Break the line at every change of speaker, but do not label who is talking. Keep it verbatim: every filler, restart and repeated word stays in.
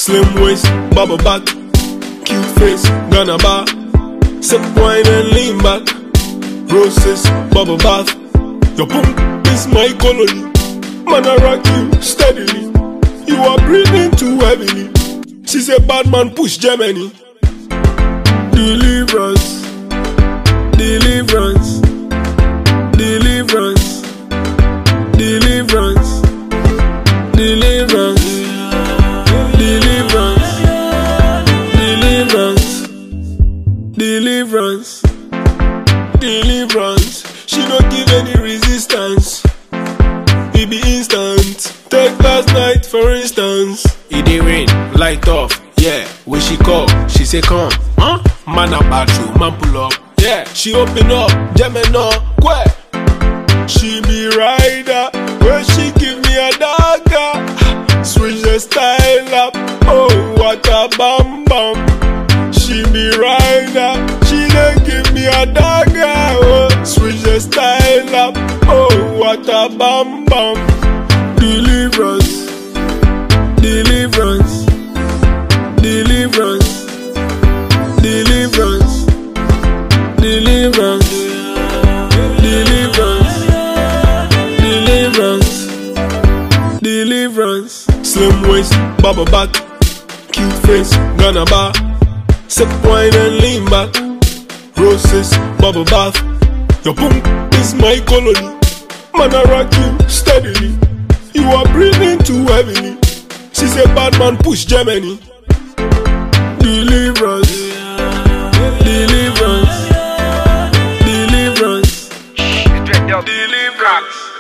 Slim waist, bubble back, cute face, Ghana bar. Sip wine and lean back. Roses, bubble bath. Your boom is my colony. Man, I rock you steadily. You are breathing too heavily. She said, bad man push Germany. Deliverance, deliverance, deliverance, deliverance, deliverance, deliverance, deliverance, deliverance, deliverance. She don't give any resistance. It be instant. Take last night for instance. It dey rain, light off. Yeah, when she call, she say come. Huh? Man a bathroom, man pull up. Yeah, she open up, Gemini, quay. She be rider, when she give me a dagger. Switch the style up, oh what a bam bam. She be rider, she dey give me a dagger. Oh, switch the style up, oh what a bam bam. Deliverance, deliverance, deliverance, deliverance, deliverance, deliverance, deliverance, deliverance. Slim waist, bubble back, cute face, Ghana bar. Sip wine and lean back. Roses, bubble bath. Your boom is my colony. Man, I rock you steadily. You are breathing too heavily. She said, bad man push Germany. Deliverance, deliverance, deliverance, deliverance.